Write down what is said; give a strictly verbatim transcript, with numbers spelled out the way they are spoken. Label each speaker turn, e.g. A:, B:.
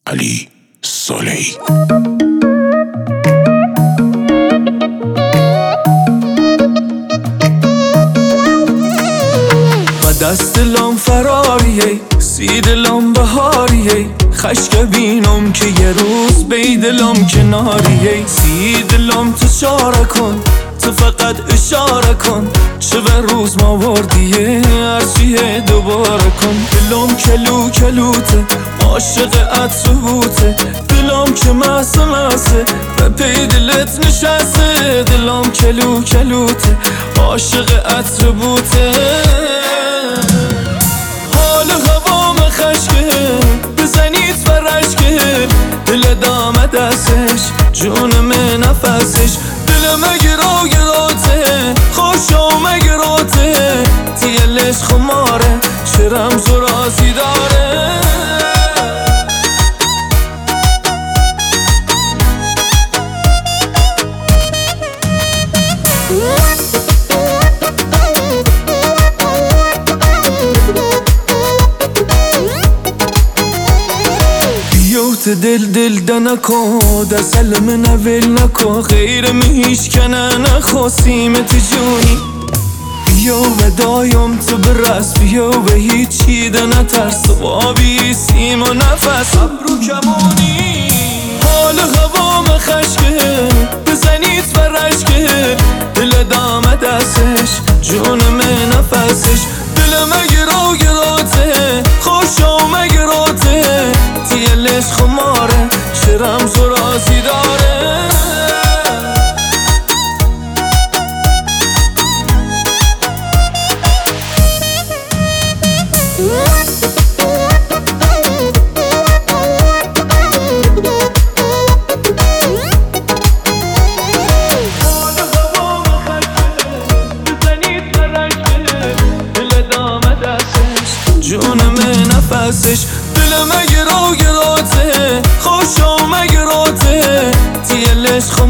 A: علی صالحی.
B: دست دلم فراریه، سی دلم بهاریه، خشک بینم که یه روز بی دلم کناریه. سی دلم تو چاره کن، تو فقط اشاره کن، چه به روز ما وردیه هرچیه دوباره کن. دلم کلو کلوته، عاشق عطروته، دلم که مسه مسه به پی دلت نشسته. دلم کلو کلوته، عاشق عطروته، حال هوام خشکه، بزنید فرشکه، دل دامه دستش، جونم نفسش، دلم گرا گراته، خوشم گراته، تیلش خماره، چه رمز و رازی داره. دل دل ده نکن، دست من اول نکن، غیر من هیچ کنه نخوا سیمت جونی. بیا و دایم تو برس، بیا و هیچی ده نترس، و آبی سیم و نفس ابرو کمونی. حال هوام خشکه، بزنید فرشکه، دل دامه دستش، جونم نفسش، دلم گرا گراته، خوشم گراته، تیلش خماره، چه رمز و رازی داره. جونم نفسش، دلم گرا گراته، خوشم گراته، تیلش خماره.